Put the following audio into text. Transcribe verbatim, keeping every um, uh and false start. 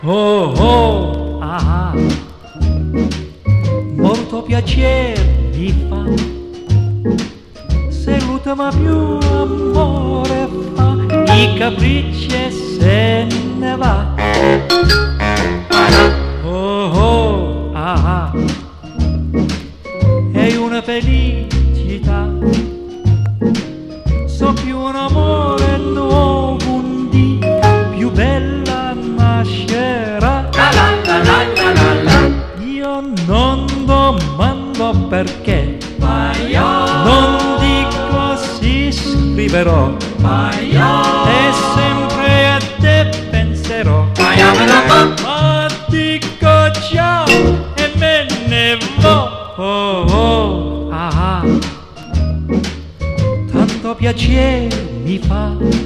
Oh oh, ah, molto piacere mi fa, se l'ultima più amore fa, i capricci e se ne va. Oh oh, ah, è una felicità, so più un amore nuovo un dì, più bella nascerà. La la la la la la la. Io non domando perché, ma io non dico si scriverò, ma io e sempre a te penserò, ma io me la fa. Ma dico ciao e me ne vo. Oh oh, ah, ah. Tanto piacere mi fa